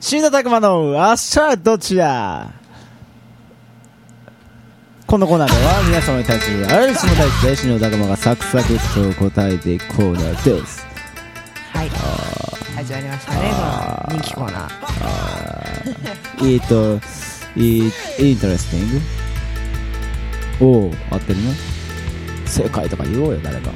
新田拓磨の明日はどちら。このコーナーでは皆様に対するあらゆる質問に対して新田拓磨がサクサクと答えていくコーナーです。 はい、始まりましたね、この人気コーナー。インタレスティング。おー、合ってるね。正解とか言おうよ、誰か。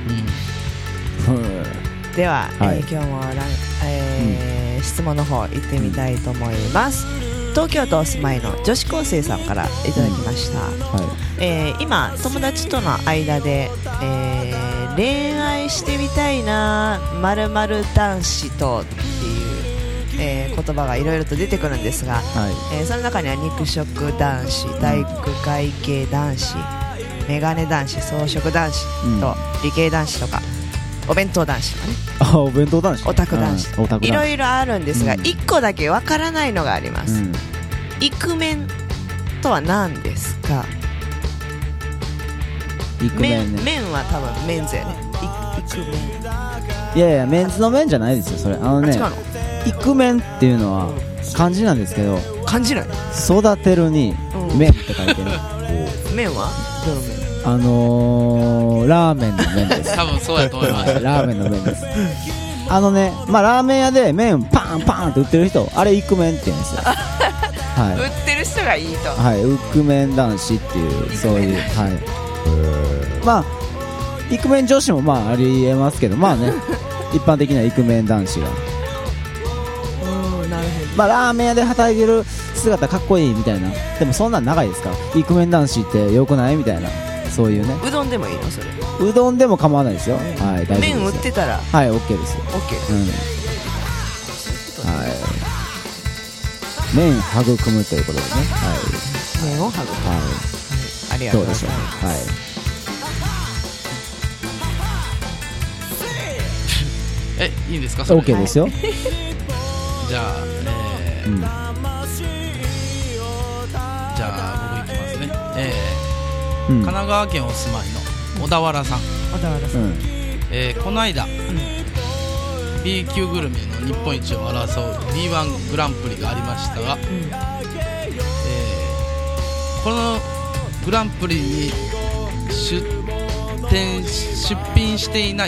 では、 はい、 今日も質問の方行ってみたいと思います。東京都お住まいの女子高生さんからいただきました。はい、今友達との間で、恋愛してみたいな〇〇男子とっていう、言葉がいろいろと出てくるんですが、はい、その中には肉食男子、体育会系男子、メガネ男子、草食男子と、理系男子とかお弁当男子とかね、 お弁当男子、 オタク男子、いろいろあるんですが、1個だけわからないのがあります。イクメンとは何ですか？ イクメンね。 メンは多分メンズやね。イクメン。 いやいや、メンズのメンじゃないですよ、それ。イクメンっていうのは漢字なんですけど、 漢字ない。 育てるに麺って書いてる。 麺はどの麺？ ラーメンの麺です。 多分そうやと思います。 ラーメンの麺です。ラーメン屋で麺パンパンって売ってる人、あれイクメンって言うんですよ。はい、 売ってる人がいいと。 はい、イクメン男子っていう、そういう、はい。まあイクメン女子もまあありえますけど、まあね、一般的なイクメン男子が。 なるほど。 まあラーメン屋で働いてる姿かっこいいみたいな。でもそんなん長いですか？イクメン男子って良くないみたいな。そういうね。 うどんでもいいのそれ？ うどんでも構わないですよ。はい、大丈夫ですよ。 麺売ってたら。 はい、オッケーですよ。 オッケー。はい。麺育むということでね。はい。 麺を育む。はい。ありがとうございます。 どうでしょう。はい。 いいんですか？それ。 オッケーですよ。 じゃあ、じゃあ僕いきますね。神奈川県お住まいの小田原さん。この間、B 級グルメの日本一を争う B1 グランプリがありましたが、このグランプリに出品していない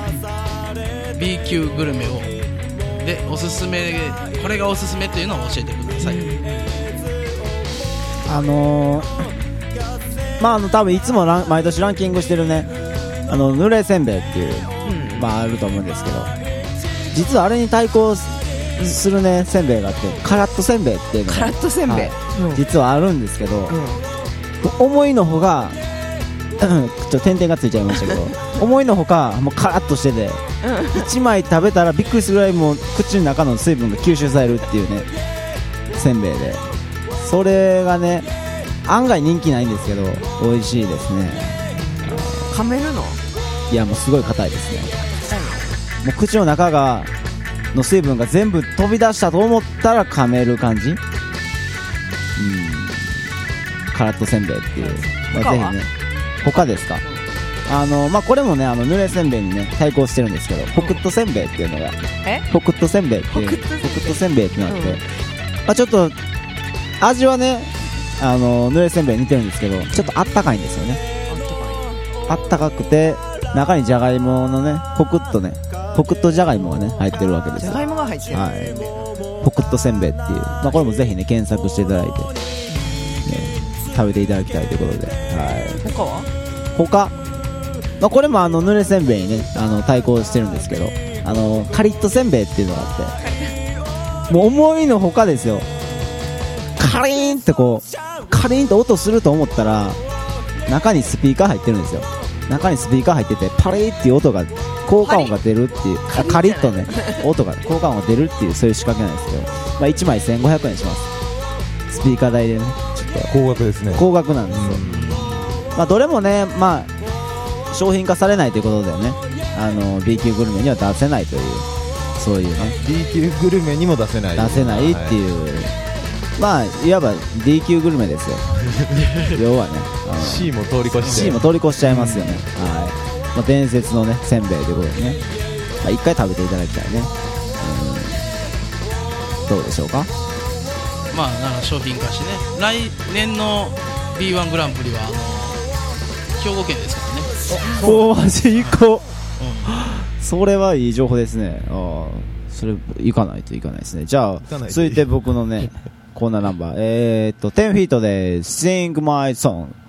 B 級グルメをでおすすめ、これがおすすめというのを教えてください。 多分いつも毎年ランキングしてるね、濡れせんべいっていう、あると思うんですけど、実はあれに対抗するねせんべいがあって、カラッとせんべいっていうのが、 カラッとせんべい、 実はあるんですけど、思いのほかちょっと点々がついちゃいましたけど思いのほかもうカラッとしてて、1枚食べたらびっくりするぐらいもう口の中の水分が吸収されるっていうねせんべいで、それがね案外人気ないんですけど美味しいですね。 噛めるの？ いやもうすごい硬いですね。もう口の中の水分が全部飛び出したと思ったら噛める感じ。カラッとせんべいっていう、ぜひね。他ですか？これもね濡れせんべいにね対抗してるんですけど、ポクッとせんべいっていうのが、ポクッとせんべいっていう、ポクッとせんべいってなって、ちょっと味はね濡れせんべいに似てるんですけど、ちょっとあったかいんですよね。あったかくて中にじゃがいものねポクッとじゃがいもがね入ってるわけですよ。 じゃがいもが入ってる、 はい、ポクッとせんべいっていう、これもぜひね検索していただいて、食べていただきたいということで、他、これも濡れせんべいにね対抗してるんですけど、カリッとせんべいっていうのがあって、もう思いのほかですよ。カリーンってカリーンと音すると思ったら中にスピーカー入ってるんですよ。中にスピーカー入ってて、パリーっていう音が効果音が出るっていう、カリッとね音が効果音が出るっていう、そういう仕掛けなんですけど、1枚1500円します。スピーカー代でね、ちょっと高額ですね。 高額なんですよ。どれもね商品化されないということでね、B 級グルメには出せないという、そういうね B 級グルメにも出せないっていう、いわば D 級グルメですよ要はね C も通り越しちゃいますよね。はい、伝説のねせんべいということでね、一回食べていただきたいね。 どうでしょうか。 まあなんか商品化してね、来年の B1 グランプリは兵庫県ですからね。 おマジ行こう、それはいい情報ですね。それ行かないといかないですね。じゃあ続いて僕のねコーナーナンバー10フィートで Sing My Song